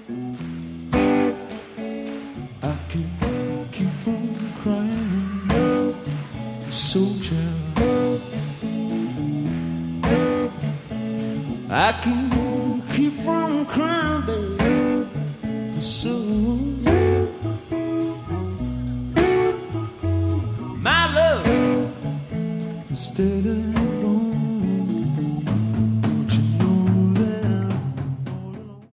I can't keep from crying, soldier. I can't keep from crying, baby, soldier. My love, instead of going